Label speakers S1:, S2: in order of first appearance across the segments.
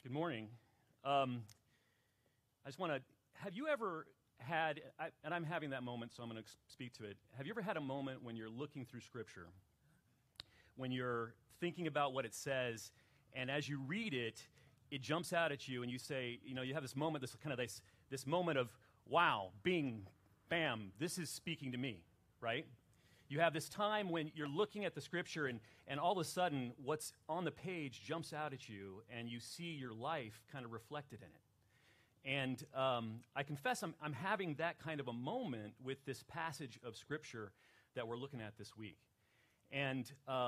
S1: Good morning. I just want to, have you ever had, and I'm having that moment, so I'm going to speak to it. Have you ever had a moment when you're looking through Scripture, when you're thinking about what it says, and as you read it, it jumps out at you, and you say, you have this moment, this moment of, wow, bing, bam, this is speaking to me, right? You have this time when you're looking at the Scripture and all of a sudden what's on the page jumps out at you and you see your life kind of reflected in it. And I confess I'm having that kind of a moment with this passage of Scripture that we're looking at this week. And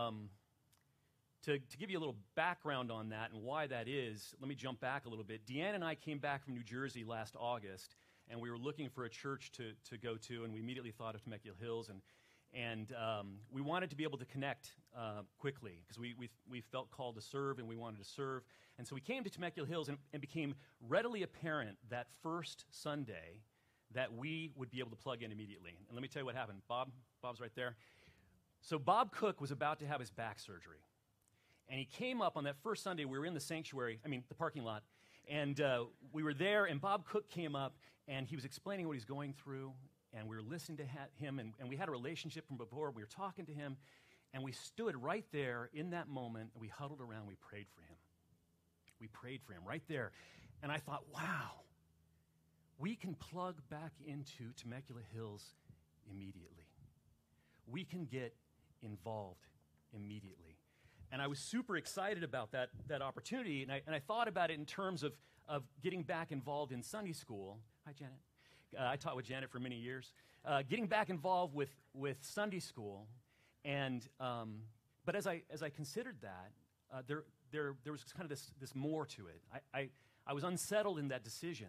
S1: to give you a little background on that and why that is, let me jump back a little bit. Deanne and I came back from New Jersey last August, and we were looking for a church to go to, and we immediately thought of Temecula Hills, and we wanted to be able to connect quickly because we felt called to serve and we wanted to serve. And so we came to Temecula Hills and became readily apparent that first Sunday that we would be able to plug in immediately. And let me tell you what happened. Bob's right there. So Bob Cook was about to have his back surgery. And he came up on that first Sunday. We were in the sanctuary, the parking lot. And we were there, and Bob Cook came up, and he was explaining what he's going through. And we were listening to him, and we had a relationship from before. We were talking to him, and we stood right there in that moment, and we huddled around, we prayed for him. We prayed for him right there. And I thought, wow, we can plug back into Temecula Hills immediately. We can get involved immediately. And I was super excited about that opportunity, and I thought about it in terms of getting back involved in Sunday school. Hi, Janet. I taught with Janet for many years. Getting back involved with Sunday school, but as I considered that, there was kind of this more to it. I was unsettled in that decision.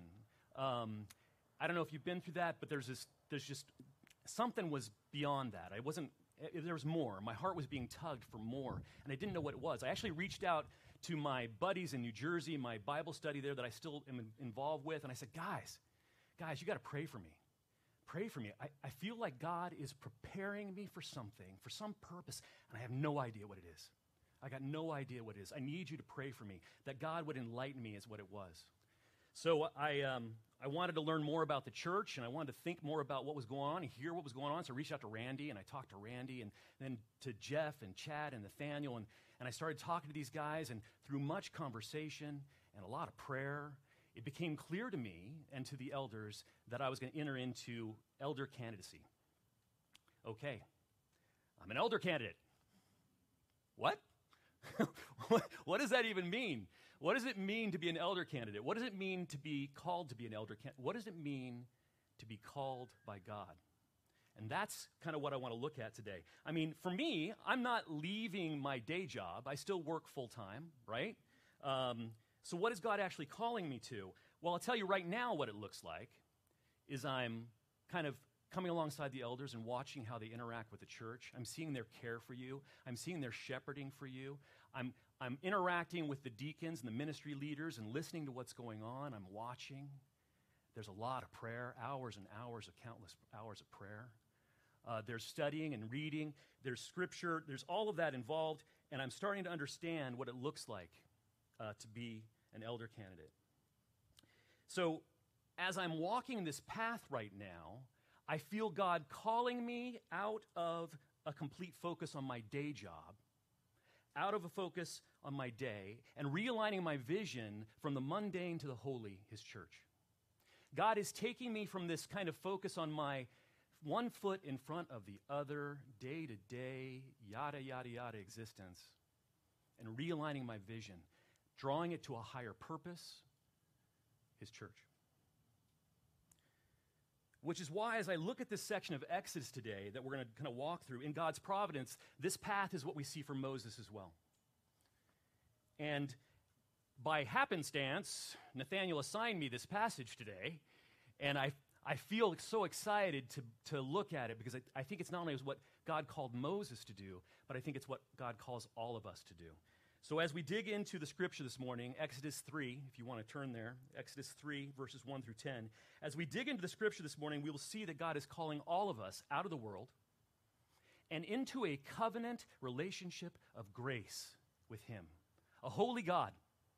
S1: I don't know if you've been through that, but there's just something was beyond that. There was more. My heart was being tugged for more, and I didn't know what it was. I actually reached out to my buddies in New Jersey, my Bible study there that I still am involved with, and I said, guys, you got to pray for me. Pray for me. I feel like God is preparing me for something, for some purpose, and I have no idea what it is. I got no idea what it is. I need you to pray for me, that God would enlighten me as what it was. So I wanted to learn more about the church, and I wanted to think more about what was going on and hear what was going on, so I reached out to Randy, and I talked to Randy, and then to Jeff and Chad and Nathaniel, and I started talking to these guys, and through much conversation and a lot of prayer, it became clear to me and to the elders that I was going to enter into elder candidacy. Okay, I'm an elder candidate. What? What does that even mean? What does it mean to be an elder candidate? What does it mean to be called to be an elder candidate? What does it mean to be called by God? And that's kind of what I want to look at today. For me, I'm not leaving my day job. I still work full-time, right? So what is God actually calling me to? Well, I'll tell you right now what it looks like is I'm kind of coming alongside the elders and watching how they interact with the church. I'm seeing their care for you. I'm seeing their shepherding for you. I'm interacting with the deacons and the ministry leaders and listening to what's going on. I'm watching. There's a lot of prayer, hours and hours of countless hours of prayer. There's studying and reading. There's scripture. There's all of that involved, and I'm starting to understand what it looks like to be an elder candidate. So as I'm walking this path right now, I feel God calling me out of a complete focus on my day job, out of a focus on my day, and realigning my vision from the mundane to the holy, His church. God is taking me from this kind of focus on my one foot in front of the other, day-to-day, yada, yada, yada existence, and realigning my vision, drawing it to a higher purpose, His church. Which is why, as I look at this section of Exodus today that we're going to kind of walk through, in God's providence, this path is what we see for Moses as well. And by happenstance, Nathaniel assigned me this passage today, and I feel so excited to look at it because I think it's not only what God called Moses to do, but I think it's what God calls all of us to do. So as we dig into the scripture this morning, Exodus 3, if you want to turn there, Exodus 3, verses 1 through 10. As we dig into the scripture this morning, we will see that God is calling all of us out of the world and into a covenant relationship of grace with Him. A holy God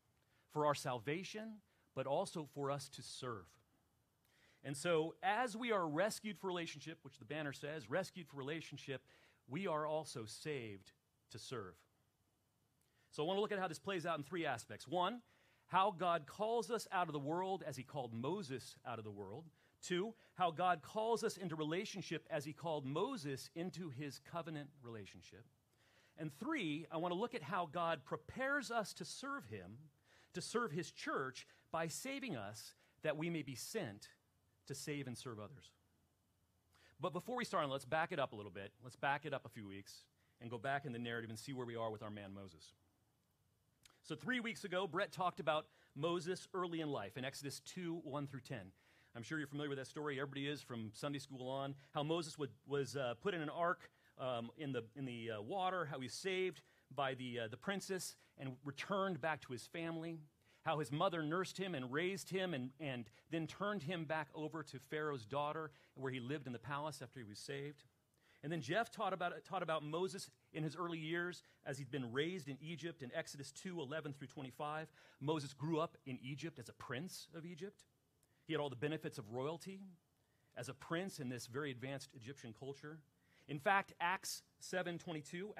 S1: for our salvation, but also for us to serve. And so as we are rescued for relationship, which the banner says, rescued for relationship, we are also saved to serve. So I want to look at how this plays out in three aspects. One, how God calls us out of the world as he called Moses out of the world. Two, how God calls us into relationship as he called Moses into his covenant relationship. And three, I want to look at how God prepares us to serve him, to serve his church, by saving us that we may be sent to save and serve others. But before we start, let's back it up a little bit. Let's back it up a few weeks and go back in the narrative and see where we are with our man Moses. So 3 weeks ago, Brett talked about Moses early in life in Exodus 2, 1 through 10. I'm sure you're familiar with that story. Everybody is from Sunday school on. How Moses was put in an ark in the water, how he was saved by the princess and returned back to his family, how his mother nursed him and raised him and then turned him back over to Pharaoh's daughter, where he lived in the palace after he was saved. And then Jeff taught about Moses in his early years as he'd been raised in Egypt in Exodus 2, 11 through 25. Moses grew up in Egypt as a prince of Egypt. He had all the benefits of royalty as a prince in this very advanced Egyptian culture. In fact, Acts 7:22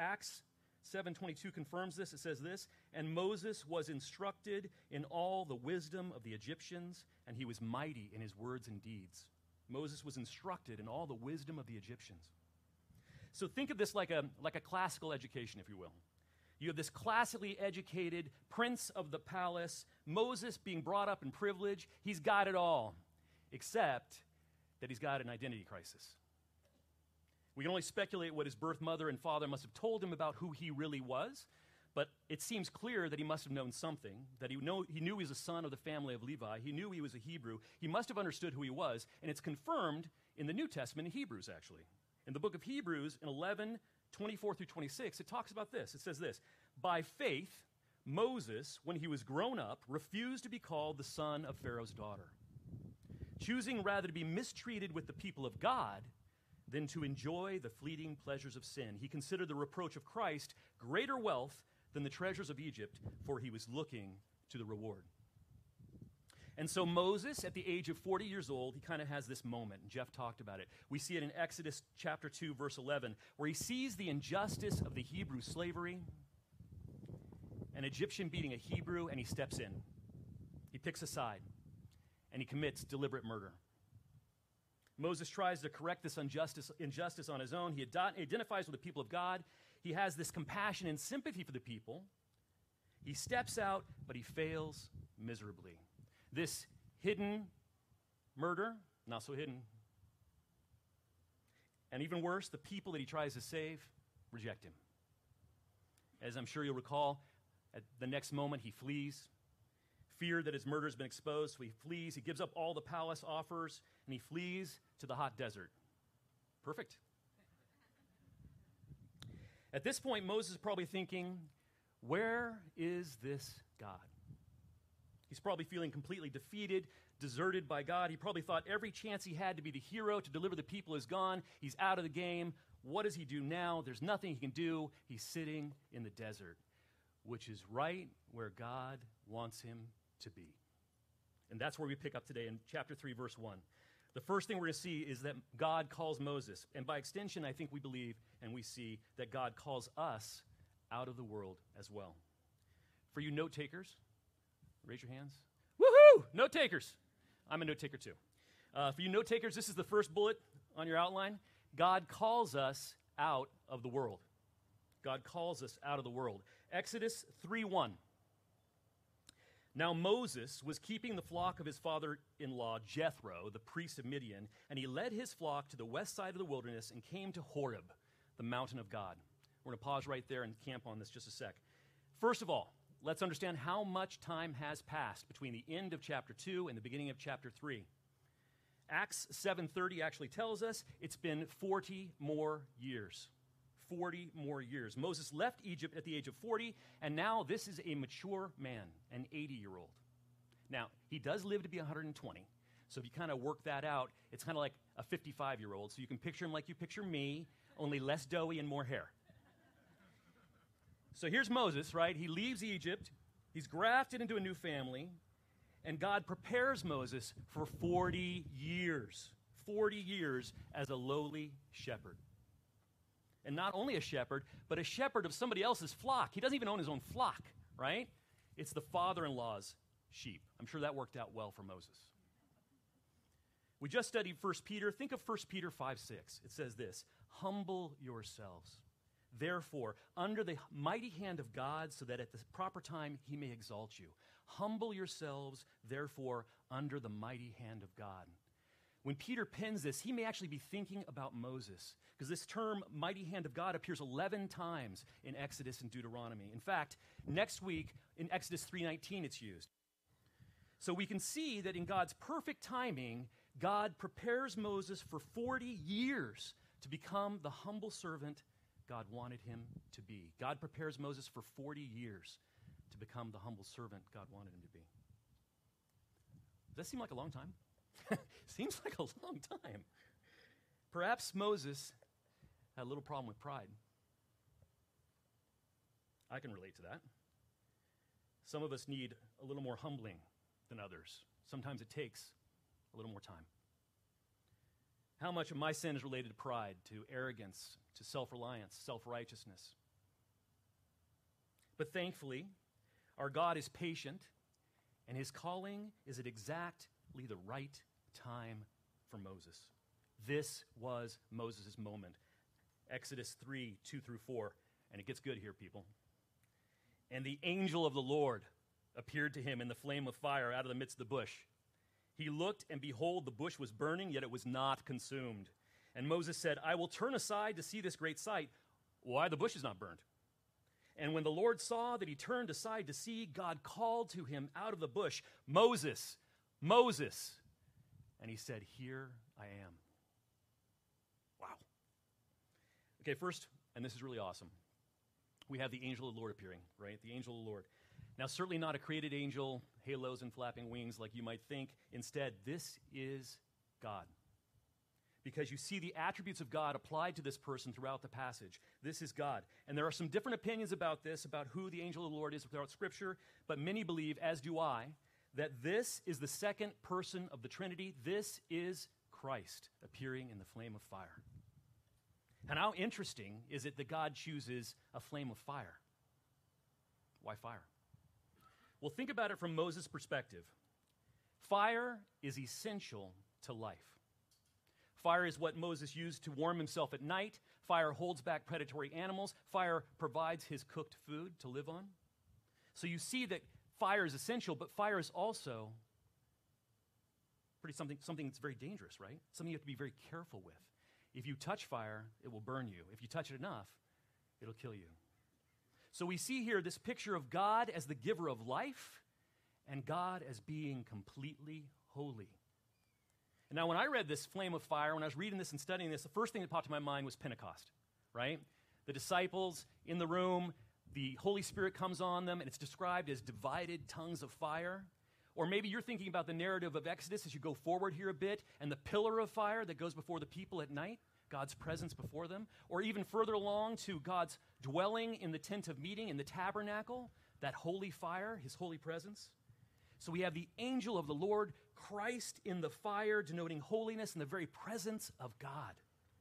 S1: confirms this. It says this, "And Moses was instructed in all the wisdom of the Egyptians, and he was mighty in his words and deeds." Moses was instructed in all the wisdom of the Egyptians. So think of this like a classical education, if you will. You have this classically educated prince of the palace, Moses being brought up in privilege. He's got it all, except that he's got an identity crisis. We can only speculate what his birth mother and father must have told him about who he really was, but it seems clear that he must have known something, that he knew he was a son of the family of Levi. He knew he was a Hebrew. He must have understood who he was, and it's confirmed in the New Testament in Hebrews, actually. In the book of Hebrews, in 11, 24 through 26, it talks about this. It says this, "By faith, Moses, when he was grown up, refused to be called the son of Pharaoh's daughter, choosing rather to be mistreated with the people of God than to enjoy the fleeting pleasures of sin. He considered the reproach of Christ greater wealth than the treasures of Egypt, for he was looking to the reward." And so Moses, at the age of 40 years old, he kind of has this moment, and Jeff talked about it. We see it in Exodus chapter 2, verse 11, where he sees the injustice of the Hebrew slavery, an Egyptian beating a Hebrew, and he steps in. He picks a side, and he commits deliberate murder. Moses tries to correct this injustice on his own. He identifies with the people of God. He has this compassion and sympathy for the people. He steps out, but he fails miserably. This hidden murder, not so hidden. And even worse, the people that he tries to save reject him. As I'm sure you'll recall, at the next moment he flees. Fear that his murder has been exposed, so he flees. He gives up all the palace offers, and he flees to the hot desert. Perfect. At this point, Moses is probably thinking, where is this God? He's probably feeling completely defeated, deserted by God. He probably thought every chance he had to be the hero, to deliver the people, is gone. He's out of the game. What does he do now? There's nothing he can do. He's sitting in the desert, which is right where God wants him to be. And that's where we pick up today in chapter 3, verse 1. The first thing we're going to see is that God calls Moses. And by extension, I think we believe and we see that God calls us out of the world as well. For you note takers, raise your hands. Woohoo! Note takers. I'm a note taker too. For you note takers, this is the first bullet on your outline. God calls us out of the world. God calls us out of the world. Exodus 3:1. Now Moses was keeping the flock of his father-in-law Jethro, the priest of Midian, and he led his flock to the west side of the wilderness and came to Horeb, the mountain of God. We're going to pause right there and camp on this just a sec. First of all, let's understand how much time has passed between the end of chapter 2 and the beginning of chapter 3. Acts 7:30 actually tells us it's been 40 more years. 40 more years. Moses left Egypt at the age of 40, and now this is a mature man, an 80-year-old. Now, he does live to be 120, so if you kind of work that out, it's kind of like a 55-year-old, so you can picture him like you picture me, only less doughy and more hair. So here's Moses, right? He leaves Egypt. He's grafted into a new family, and God prepares Moses for 40 years. 40 years as a lowly shepherd. And not only a shepherd, but a shepherd of somebody else's flock. He doesn't even own his own flock, right? It's the father-in-law's sheep. I'm sure that worked out well for Moses. We just studied 1 Peter. Think of 1 Peter 5:6. It says this, humble yourselves, therefore, under the mighty hand of God, so that at the proper time he may exalt you. Humble yourselves, therefore, under the mighty hand of God. When Peter pens this, he may actually be thinking about Moses, because this term, mighty hand of God, appears 11 times in Exodus and Deuteronomy. In fact, next week in Exodus 3:19 it's used. So we can see that in God's perfect timing, God prepares Moses for 40 years to become the humble servant God wanted him to be. God prepares Moses for 40 years to become the humble servant God wanted him to be. Does that seem like a long time? Seems like a long time. Perhaps Moses had a little problem with pride. I can relate to that. Some of us need a little more humbling than others. Sometimes it takes a little more time. How much of my sin is related to pride, to arrogance, to self-reliance, self-righteousness? But thankfully, our God is patient, and his calling is at exactly the right time for Moses. This was Moses' moment. Exodus 3:2-4, and it gets good here, people. And the angel of the Lord appeared to him in the flame of fire out of the midst of the bush. He looked, and behold, the bush was burning, yet it was not consumed. And Moses said, I will turn aside to see this great sight, why the bush is not burned. And when the Lord saw that he turned aside to see, God called to him out of the bush, Moses, Moses. And he said, here I am. Wow. Okay, first, and this is really awesome, we have the angel of the Lord appearing, right? The angel of the Lord. Now, certainly not a created angel, halos and flapping wings like you might think. Instead, this is God. Because you see the attributes of God applied to this person throughout the passage. This is God. And there are some different opinions about this, about who the angel of the Lord is throughout Scripture, but many believe, as do I, that this is the second person of the Trinity. This is Christ appearing in the flame of fire. And how interesting is it that God chooses a flame of fire? Why fire? Well, think about it from Moses' perspective. Fire is essential to life. Fire is what Moses used to warm himself at night. Fire holds back predatory animals. Fire provides his cooked food to live on. So you see that fire is essential, but fire is also something that's very dangerous, right? Something you have to be very careful with. If you touch fire, it will burn you. If you touch it enough, it'll kill you. So we see here this picture of God as the giver of life and God as being completely holy. And now when I read this flame of fire, when I was reading this and studying this, the first thing that popped in my mind was Pentecost, right? The disciples in the room, the Holy Spirit comes on them, and it's described as divided tongues of fire. Or maybe you're thinking about the narrative of Exodus as you go forward here a bit, and the pillar of fire that goes before the people at night, God's presence before them. Or even further along to God's dwelling in the tent of meeting, in the tabernacle, that holy fire, his holy presence. So we have the angel of the Lord, Christ in the fire, denoting holiness and the very presence of God.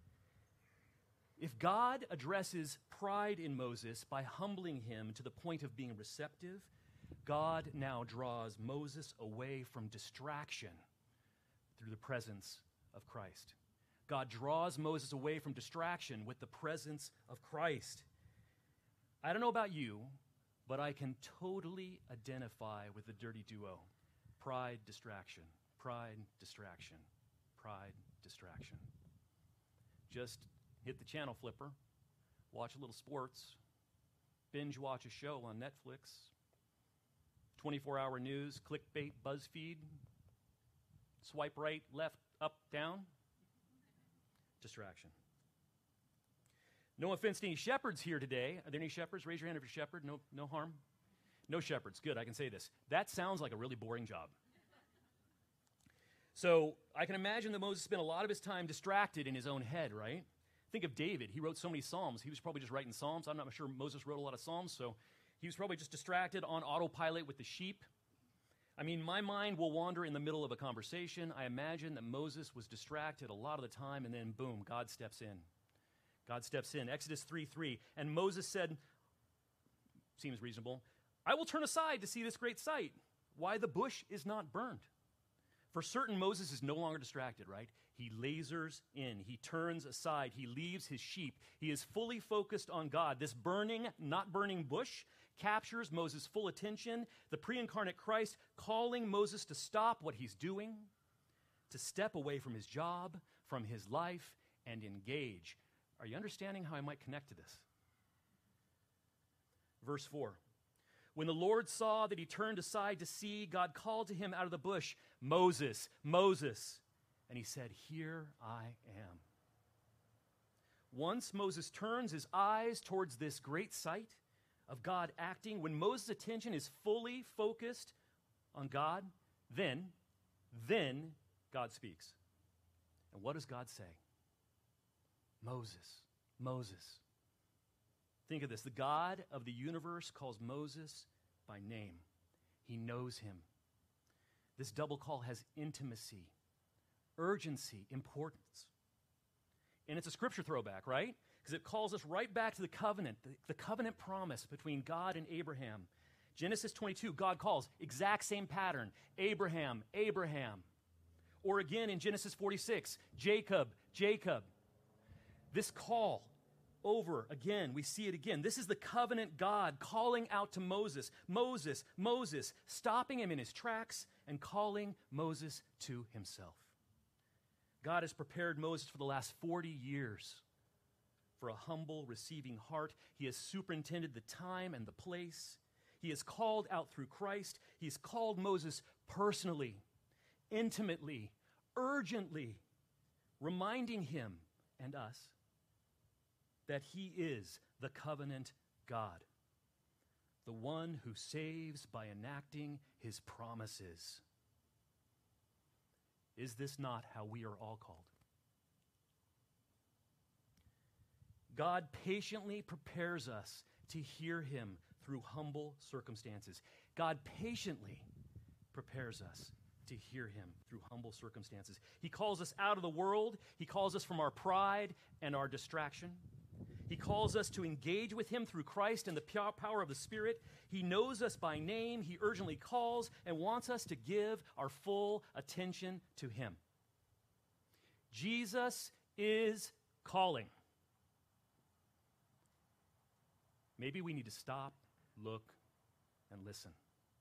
S1: If God addresses pride in Moses by humbling him to the point of being receptive, God now draws Moses away from distraction through the presence of Christ. God draws Moses away from distraction with the presence of Christ. I don't know about you, but I can totally identify with the dirty duo. Pride, distraction, pride, distraction, pride, distraction. Just hit the channel flipper, watch a little sports, binge watch a show on Netflix, 24-hour news, clickbait, BuzzFeed, swipe right, left, up, down. Distraction. No offense to any shepherds here today. Are there any shepherds? Raise your hand if you're a shepherd. No harm? No shepherds. Good, I can say this. That sounds like a really boring job. So I can imagine that Moses spent a lot of his time distracted in his own head, right? Think of David. He wrote so many Psalms. He was probably just writing Psalms. I'm not sure Moses wrote a lot of Psalms, so He was probably just distracted on autopilot with the sheep. I mean, my mind will wander in the middle of a conversation. I imagine that Moses was distracted a lot of the time, and then boom, God steps in. God steps in. Exodus 3:3. And Moses said, seems reasonable, I will turn aside to see this great sight, why the bush is not burned. For certain, Moses is no longer distracted, right? He lasers in. He turns aside. He leaves his sheep. He is fully focused on God. This burning, not burning bush captures Moses' full attention. The pre-incarnate Christ calling Moses to stop what he's doing, to step away from his job, from his life, and engage. Are you understanding how I might connect to this? Verse 4. When the Lord saw that he turned aside to see, God called to him out of the bush, Moses, Moses. And he said, Here I am. Once Moses turns his eyes towards this great sight of God acting, when Moses' attention is fully focused on God, then God speaks. And what does God say? Moses, Moses. Think of this. The God of the universe calls Moses by name. He knows him. This double call has intimacy, urgency, importance. And it's a scripture throwback, right? Because it calls us right back to the covenant, the covenant promise between God and Abraham. Genesis 22, God calls, exact same pattern, Abraham, Abraham. Or again in Genesis 46, Jacob, Jacob. This call over again, we see it again. This is the covenant God calling out to Moses, Moses, Moses, stopping him in his tracks and calling Moses to himself. God has prepared Moses for the last 40 years for a humble, receiving heart. He has superintended the time and the place. He has called out through Christ. He has called Moses personally, intimately, urgently, reminding him and us that he is the covenant God, the one who saves by enacting his promises. Is this not how we are all called? God patiently prepares us to hear him through humble circumstances. God patiently prepares us to hear him through humble circumstances. He calls us out of the world. He calls us from our pride and our distraction. He calls us to engage with him through Christ and the power of the Spirit. He knows us by name. He urgently calls and wants us to give our full attention to him. Jesus is calling. Maybe we need to stop, look, and listen.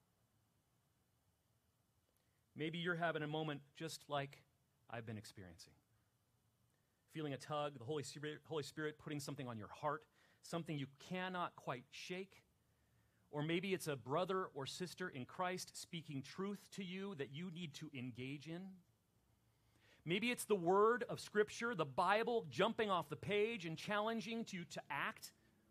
S1: Maybe you're having a moment just like I've been experiencing. Feeling a tug, the Holy Spirit putting something on your heart, something you cannot quite shake. Or maybe it's a brother or sister in Christ speaking truth to you that you need to engage in. Maybe it's the word of Scripture, the Bible, jumping off the page and challenging you to act.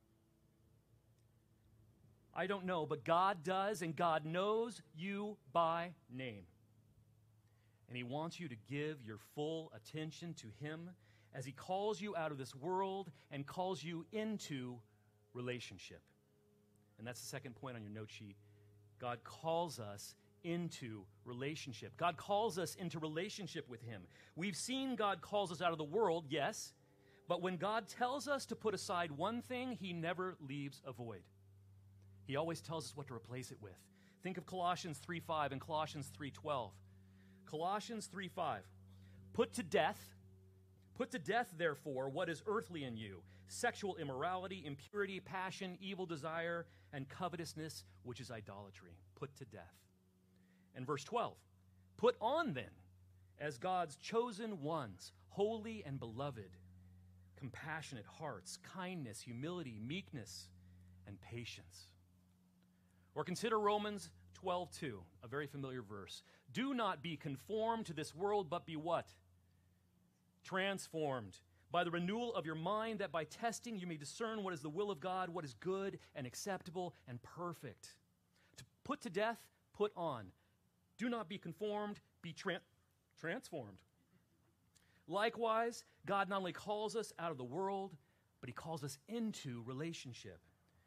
S1: I don't know, but God does, and God knows you by name. And he wants you to give your full attention to him as he calls you out of this world and calls you into relationship. And that's the second point on your note sheet. God calls us into relationship. God calls us into relationship with him. We've seen God calls us out of the world, yes, but when God tells us to put aside one thing, he never leaves a void. He always tells us what to replace it with. Think of Colossians 3:5 and Colossians 3:12. Colossians 3:5. Put to death, therefore, what is earthly in you, sexual immorality, impurity, passion, evil desire, and covetousness, which is idolatry. Put to death. And verse 12. Put on then, as God's chosen ones, holy and beloved, compassionate hearts, kindness, humility, meekness, and patience. Or consider Romans 12:2, a very familiar verse. Do not be conformed to this world, but be what? Transformed by the renewal of your mind, that by testing you may discern what is the will of God, what is good and acceptable and perfect. To put to death, put on. Do not be conformed, be transformed. Likewise, God not only calls us out of the world, but he calls us into relationship.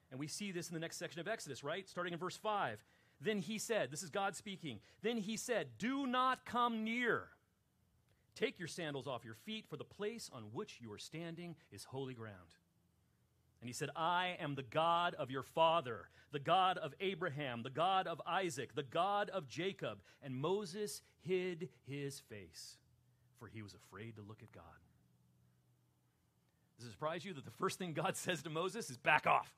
S1: And we see this in the next section of Exodus, right? Starting in verse 5. Then he said, this is God speaking, then he said, do not come near. Take your sandals off your feet, for the place on which you are standing is holy ground. And he said, I am the God of your father, the God of Abraham, the God of Isaac, the God of Jacob. And Moses hid his face, for he was afraid to look at God. Does it surprise you that the first thing God says to Moses is back off?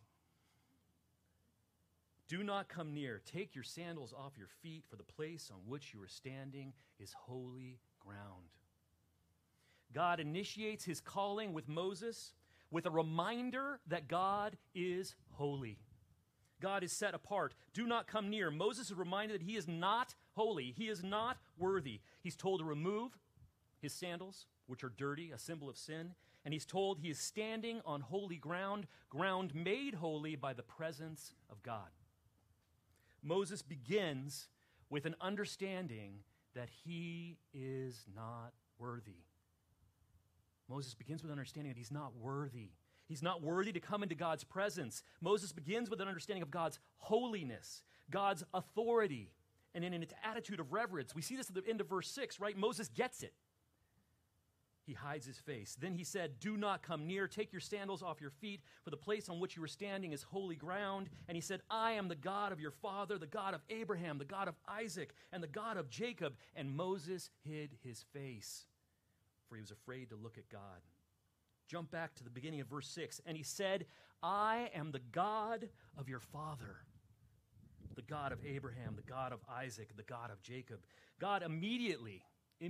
S1: Do not come near. Take your sandals off your feet, for the place on which you are standing is holy ground. God initiates his calling with Moses with a reminder that God is holy. God is set apart. Do not come near. Moses is reminded that he is not holy. He is not worthy. He's told to remove his sandals, which are dirty, a symbol of sin. And he's told he is standing on holy ground, ground made holy by the presence of God. Moses begins with an understanding that he is not worthy. Moses begins with an understanding that he's not worthy. He's not worthy to come into God's presence. Moses begins with an understanding of God's holiness, God's authority, and in an attitude of reverence. We see this at the end of verse 6, right? Moses gets it. He hides his face. Then he said, do not come near. Take your sandals off your feet, for the place on which you are standing is holy ground. And he said, I am the God of your father, the God of Abraham, the God of Isaac, and the God of Jacob. And Moses hid his face, for he was afraid to look at God. Jump back to the beginning of verse 6. And he said, I am the God of your father, the God of Abraham, the God of Isaac, the God of Jacob. God immediately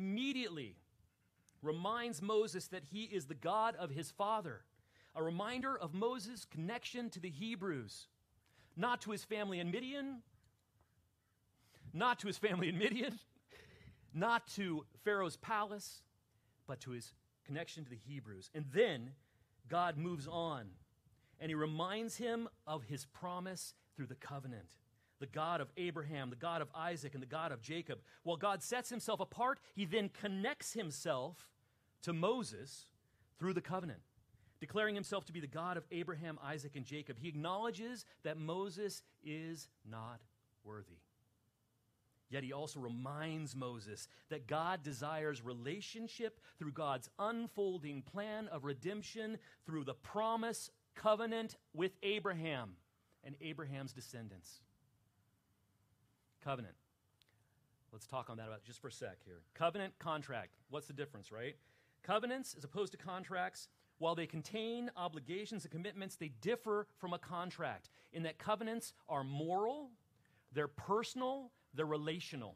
S1: reminds Moses that he is the God of his father, a reminder of Moses' connection to the Hebrews, not to his family in Midian, not to Pharaoh's palace, but to his connection to the Hebrews. And then God moves on, and he reminds him of his promise through the covenant. The God of Abraham, the God of Isaac, and the God of Jacob. While God sets himself apart, he then connects himself to Moses through the covenant, declaring himself to be the God of Abraham, Isaac, and Jacob. He acknowledges that Moses is not worthy. Yet he also reminds Moses that God desires relationship through God's unfolding plan of redemption through the promise covenant with Abraham and Abraham's descendants. Covenant. Let's talk on that about just for a sec here. Covenant, contract. What's the difference, right? Covenants, as opposed to contracts, while they contain obligations and commitments, they differ from a contract in that covenants are moral, they're personal, they're relational.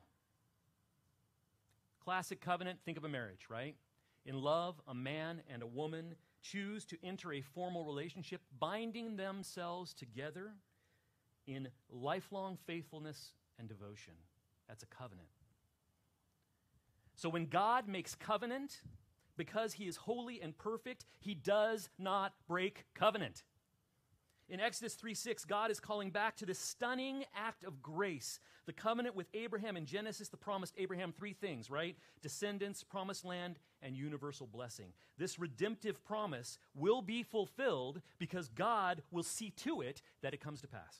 S1: Classic covenant, think of a marriage, right? In love, a man and a woman choose to enter a formal relationship, binding themselves together in lifelong faithfulness and devotion. That's a covenant. So when God makes covenant, because he is holy and perfect, he does not break covenant. In Exodus 3:6, God is calling back to this stunning act of grace. The covenant with Abraham in Genesis, the promised Abraham three things, right? Descendants, promised land, and universal blessing. This redemptive promise will be fulfilled because God will see to it that it comes to pass.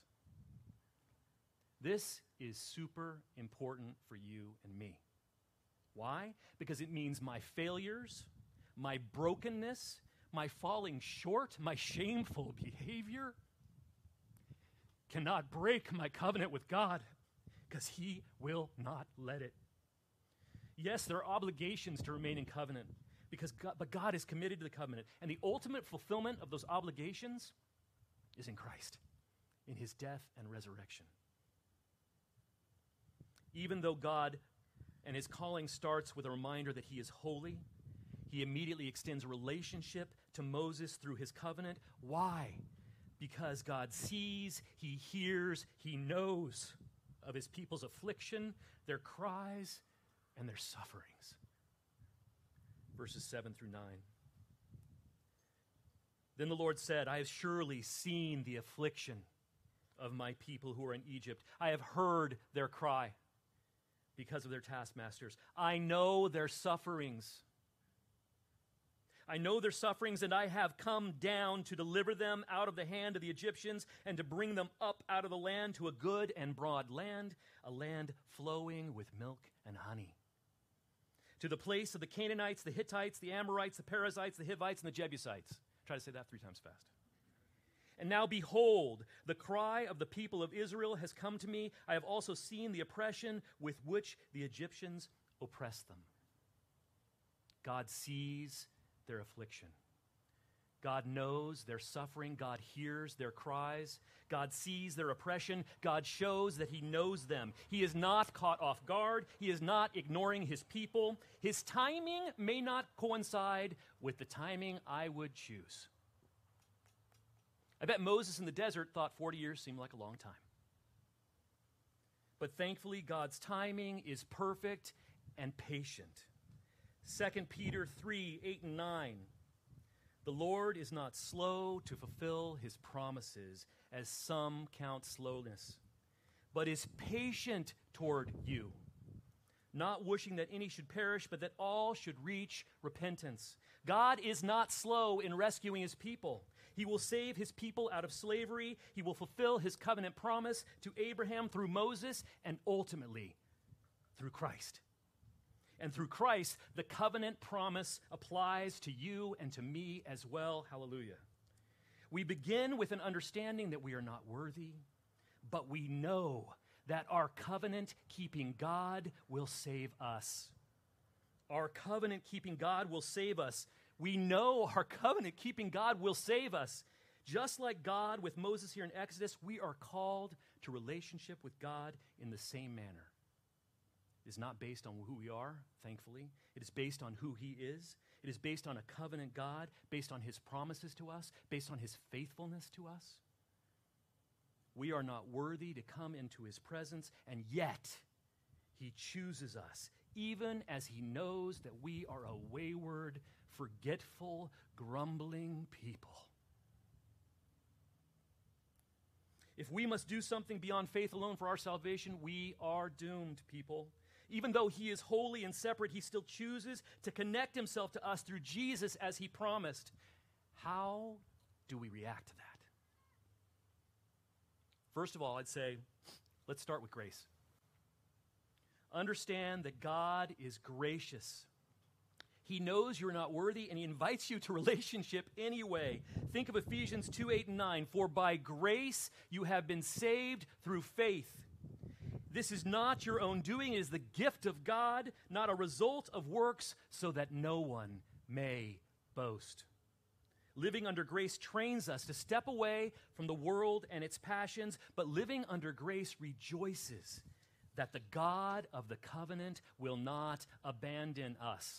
S1: This is super important for you and me. Why? Because it means my failures, my brokenness, my falling short, my shameful behavior cannot break my covenant with God because he will not let it. Yes, there are obligations to remain in covenant but God is committed to the covenant. And the ultimate fulfillment of those obligations is in Christ, in his death and resurrection. Even though God and his calling starts with a reminder that he is holy, he immediately extends a relationship to Moses through his covenant. Why? Because God sees, he hears, he knows of his people's affliction, their cries, and their sufferings. Verses 7 through 9. Then the Lord said, I have surely seen the affliction of my people who are in Egypt. I have heard their cry because of their taskmasters. I know their sufferings. I know their sufferings, and I have come down to deliver them out of the hand of the Egyptians and to bring them up out of the land to a good and broad land, a land flowing with milk and honey. To the place of the Canaanites, the Hittites, the Amorites, the Perizzites, the Hivites, and the Jebusites. Try to say that 3 times fast. And now behold, the cry of the people of Israel has come to me. I have also seen the oppression with which the Egyptians oppress them. God sees their affliction. God knows their suffering. God hears their cries. God sees their oppression. God shows that he knows them. He is not caught off guard. He is not ignoring his people. His timing may not coincide with the timing I would choose. I bet Moses in the desert thought 40 years seemed like a long time. But thankfully, God's timing is perfect and patient. 2 Peter 3, 8 and 9. The Lord is not slow to fulfill his promises, as some count slowness, but is patient toward you, not wishing that any should perish, but that all should reach repentance. God is not slow in rescuing his people. He will save his people out of slavery. He will fulfill his covenant promise to Abraham through Moses and ultimately through Christ. And through Christ, the covenant promise applies to you and to me as well. Hallelujah. We begin with an understanding that we are not worthy, but we know that our covenant-keeping God will save us. Our covenant-keeping God will save us. We know our covenant-keeping God will save us. Just like God with Moses here in Exodus, we are called to relationship with God in the same manner. It is not based on who we are, thankfully. It is based on who he is. It is based on a covenant God, based on his promises to us, based on his faithfulness to us. We are not worthy to come into his presence, and yet he chooses us, even as he knows that we are a wayward, forgetful, grumbling people. If we must do something beyond faith alone for our salvation, we are doomed, people. Even though he is holy and separate, he still chooses to connect himself to us through Jesus as he promised. How do we react to that? First of all, I'd say, let's start with grace. Understand that God is gracious. He knows you're not worthy, and he invites you to relationship anyway. Think of Ephesians 2, 8, and 9. For by grace you have been saved through faith. This is not your own doing. It is the gift of God, not a result of works, so that no one may boast. Living under grace trains us to step away from the world and its passions, but living under grace rejoices that the God of the covenant will not abandon us.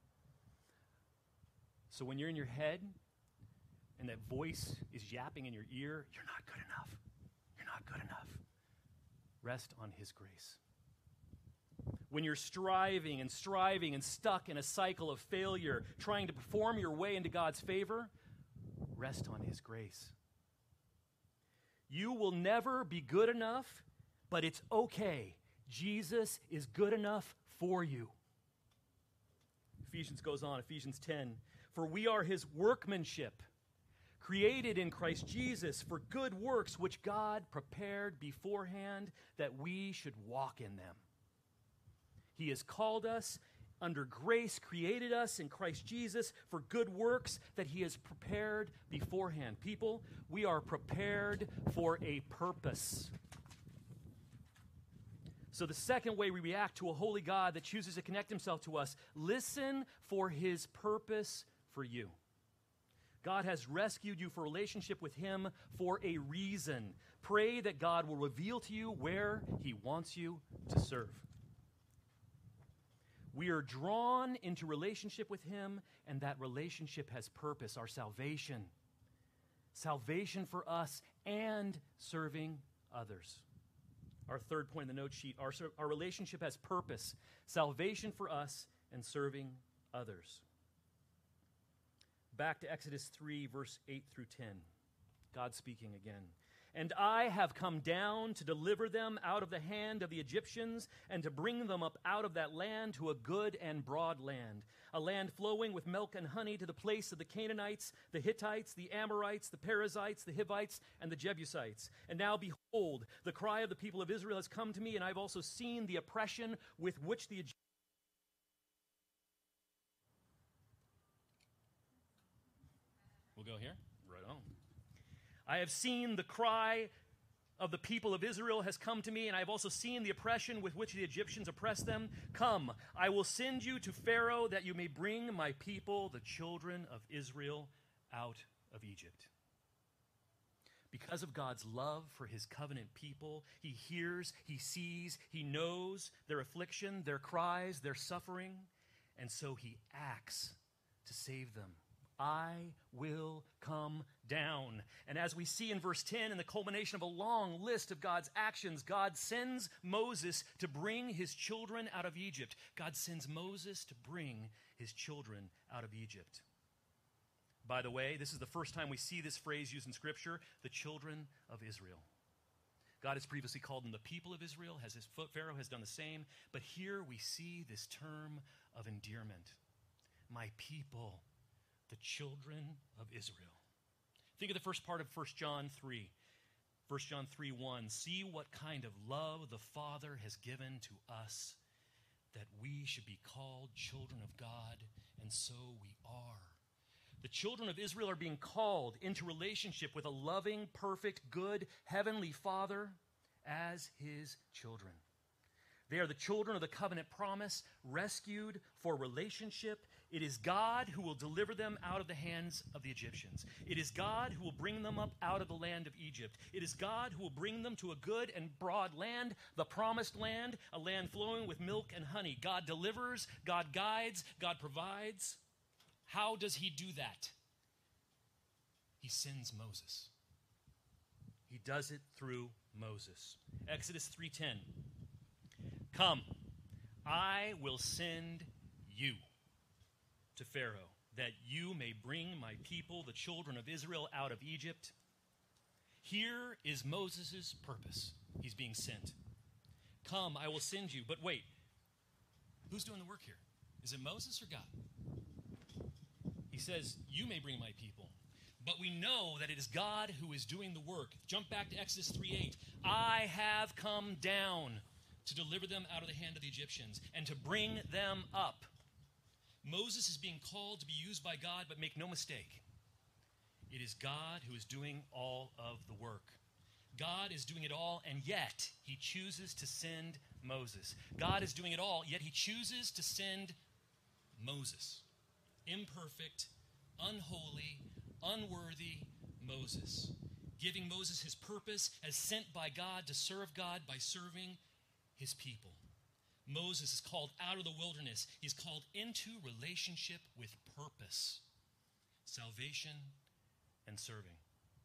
S1: So when you're in your head and that voice is yapping in your ear, you're not good enough. You're not good enough. Rest on his grace. When you're striving and stuck in a cycle of failure, trying to perform your way into God's favor, rest on his grace. You will never be good enough, but it's okay. Jesus is good enough for you. Ephesians goes on, Ephesians 10. For we are his workmanship, created in Christ Jesus for good works, which God prepared beforehand that we should walk in them. He has called us under grace, created us in Christ Jesus for good works that he has prepared beforehand. People, we are prepared for a purpose. So the second way we react to a holy God that chooses to connect himself to us, listen for his purpose for you. God has rescued you for relationship with him for a reason. Pray that God will reveal to you where he wants you to serve. We are drawn into relationship with him, and that relationship has purpose, our salvation. Salvation for us and serving others. Our third point in the note sheet, our relationship has purpose, salvation for us and serving others. Back to Exodus 3, verse 8 through 10. God speaking again. And I have come down to deliver them out of the hand of the Egyptians and to bring them up out of that land to a good and broad land, a land flowing with milk and honey, to the place of the Canaanites, the Hittites, the Amorites, the Perizzites, the Hivites, and the Jebusites. And now behold, the cry of the people of Israel has come to me, and I've also seen the oppression with which the Egyptians... We'll go here. Right on. I have seen the cry of the people of Israel has come to me, and I have also seen the oppression with which the Egyptians oppress them. Come, I will send you to Pharaoh, that you may bring my people, the children of Israel, out of Egypt. Because of God's love for his covenant people, he hears, he sees, he knows their affliction, their cries, their suffering, and so he acts to save them. I will come down. And as we see in verse 10, in the culmination of a long list of God's actions, God sends Moses to bring his children out of Egypt. God sends Moses to bring his children out of Egypt. By the way, this is the first time we see this phrase used in Scripture, the children of Israel. God has previously called them the people of Israel, as his Pharaoh has done the same, but here we see this term of endearment. My people, the children of Israel. Think of the first part of 1 John 3. 1 John 3:1. See what kind of love the Father has given to us, that we should be called children of God, and so we are. The children of Israel are being called into relationship with a loving, perfect, good, heavenly Father as his children. They are the children of the covenant promise, rescued for relationship. It is God who will deliver them out of the hands of the Egyptians. It is God who will bring them up out of the land of Egypt. It is God who will bring them to a good and broad land, the promised land, a land flowing with milk and honey. God delivers, God guides, God provides. How does he do that? He sends Moses. He does it through Moses. Exodus 3:10. Come, I will send you to Pharaoh, that you may bring my people, the children of Israel, out of Egypt. Here is Moses' purpose. He's being sent. Come, I will send you. But wait, who's doing the work here? Is it Moses or God? He says, you may bring my people. But we know that it is God who is doing the work. Jump back to Exodus 3:8. I have come down to deliver them out of the hand of the Egyptians and to bring them up. Moses is being called to be used by God, but make no mistake, it is God who is doing all of the work. God is doing it all, and yet he chooses to send Moses. God is doing it all, yet he chooses to send Moses. Imperfect, unholy, unworthy Moses. Giving Moses his purpose as sent by God to serve God by serving his people. Moses is called out of the wilderness. He's called into relationship with purpose, salvation, and serving.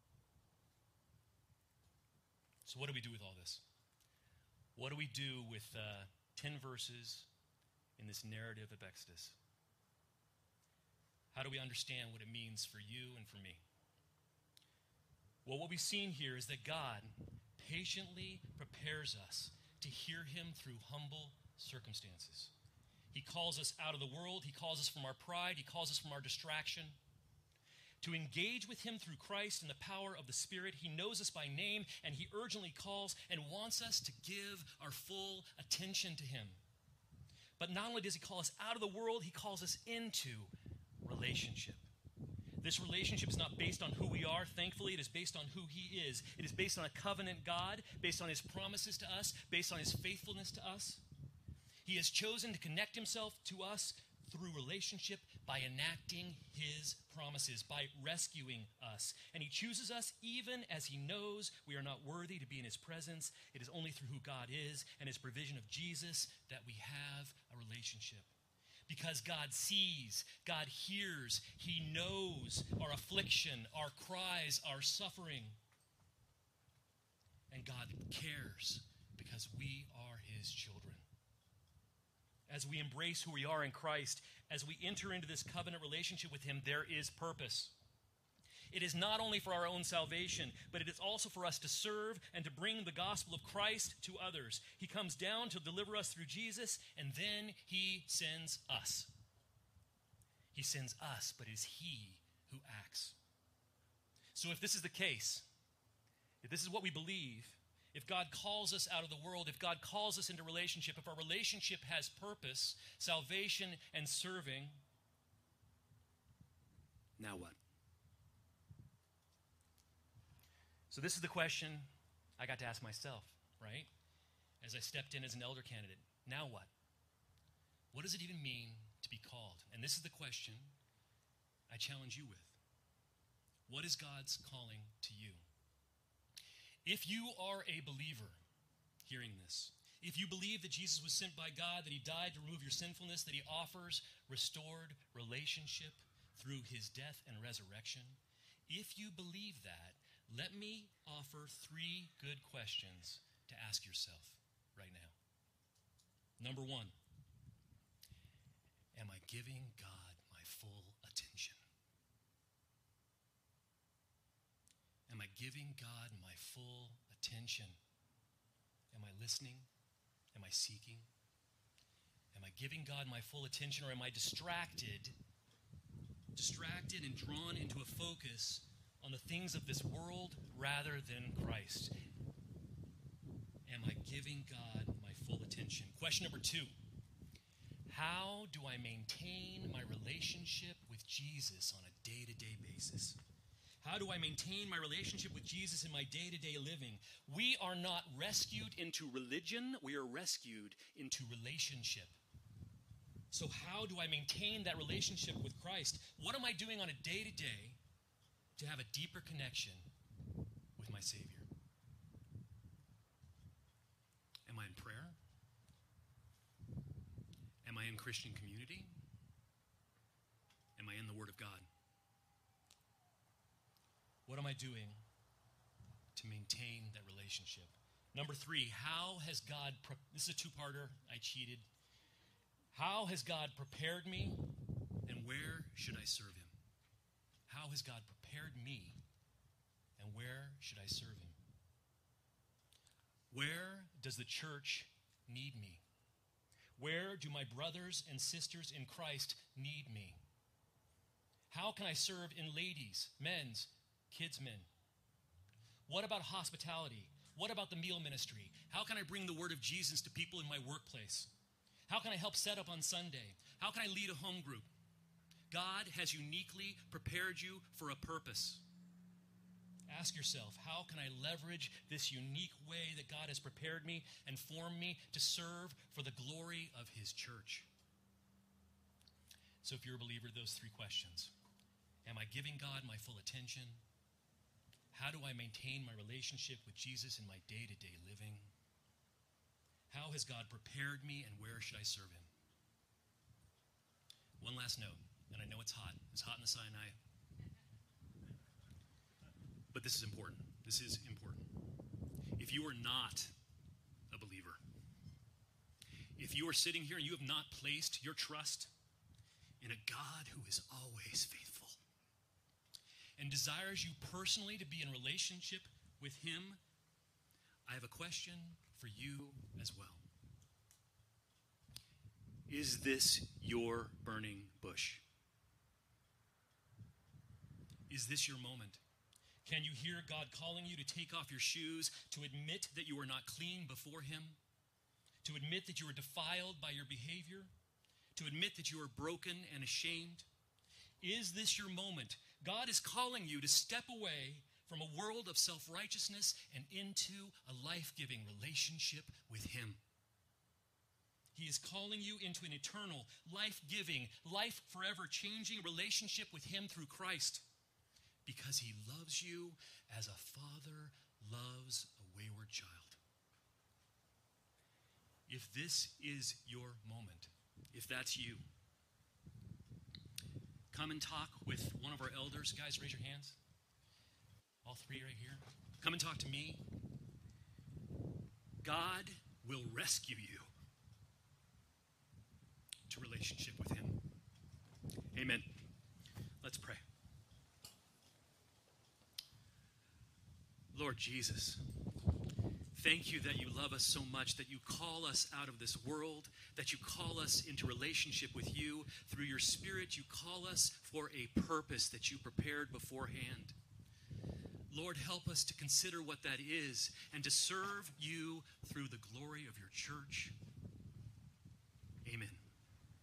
S1: So what do we do with all this? What do we do with 10 verses in this narrative of Exodus? How do we understand what it means for you and for me? Well, what we've seen here is that God patiently prepares us to hear him through humble circumstances. He calls us out of the world. He calls us from our pride. He calls us from our distraction. To engage with him through Christ and the power of the Spirit, he knows us by name, and he urgently calls and wants us to give our full attention to him. But not only does he call us out of the world, he calls us into relationship. This relationship is not based on who we are. Thankfully, it is based on who he is. It is based on a covenant God, based on his promises to us, based on his faithfulness to us. He has chosen to connect himself to us through relationship by enacting his promises, by rescuing us. And he chooses us even as he knows we are not worthy to be in his presence. It is only through who God is and his provision of Jesus that we have a relationship. Because God sees, God hears, he knows our affliction, our cries, our suffering. And God cares because we are his children. As we embrace who we are in Christ, as we enter into this covenant relationship with him, there is purpose. It is not only for our own salvation, but it is also for us to serve and to bring the gospel of Christ to others. He comes down to deliver us through Jesus, and then he sends us. He sends us, but it is he who acts. So if this is the case, if this is what we believe, if God calls us out of the world, if God calls us into relationship, if our relationship has purpose, salvation, and serving, now what? So this is the question I got to ask myself, right? As I stepped in as an elder candidate. Now what? What does it even mean to be called? And this is the question I challenge you with. What is God's calling to you? If you are a believer hearing this, if you believe that Jesus was sent by God, that he died to remove your sinfulness, that he offers restored relationship through his death and resurrection, if you believe that, let me offer 3 good questions to ask yourself right now. Number 1, am I giving God my full attention? Am I giving God my full attention? Am I listening? Am I seeking? Am I giving God my full attention, or am I distracted and drawn into a focus on the things of this world rather than Christ? Am I giving God my full attention? Question number 2, how do I maintain my relationship with Jesus on a day-to-day basis? How do I maintain my relationship with Jesus in my day-to-day living? We are not rescued into religion. We are rescued into relationship. So how do I maintain that relationship with Christ? What am I doing on a day-to-day to have a deeper connection with my Savior? Am I in prayer? Am I in Christian community? Am I in the Word of God? What am I doing to maintain that relationship? Number 3, how has God, this is a 2-parter, I cheated. How has God prepared me, and where should I serve him? How has God prepared me, and where should I serve him? Where does the church need me? Where do my brothers and sisters in Christ need me? How can I serve in ladies, men's, kids' men? What about hospitality? What about the meal ministry? How can I bring the word of Jesus to people in my workplace? How can I help set up on Sunday? How can I lead a home group? God has uniquely prepared you for a purpose. Ask yourself, how can I leverage this unique way that God has prepared me and formed me to serve for the glory of his church? So if you're a believer, those 3 questions. Am I giving God my full attention? How do I maintain my relationship with Jesus in my day-to-day living? How has God prepared me, and where should I serve him? One last note, and I know it's hot. It's hot in the Sinai. But this is important. This is important. If you are not a believer, if you are sitting here and you have not placed your trust in a God who is always faithful and desires you personally to be in relationship with him, I have a question for you as well. Is this your burning bush? Is this your moment? Can you hear God calling you to take off your shoes, to admit that you are not clean before him, to admit that you are defiled by your behavior, to admit that you are broken and ashamed? Is this your moment? God is calling you to step away from a world of self-righteousness and into a life-giving relationship with him. He is calling you into an eternal, life-giving, life forever changing relationship with him through Christ, because he loves you as a father loves a wayward child. If this is your moment, if that's you, come and talk with one of our elders. Guys, raise your hands. All 3 right here. Come and talk to me. God will rescue you to relationship with him. Amen. Let's pray.
S2: Lord Jesus, thank you that you love us so much, that you call us out of this world, that you call us into relationship with you. Through your Spirit, you call us for a purpose that you prepared beforehand. Lord, help us to consider what that is and to serve you through the glory of your church.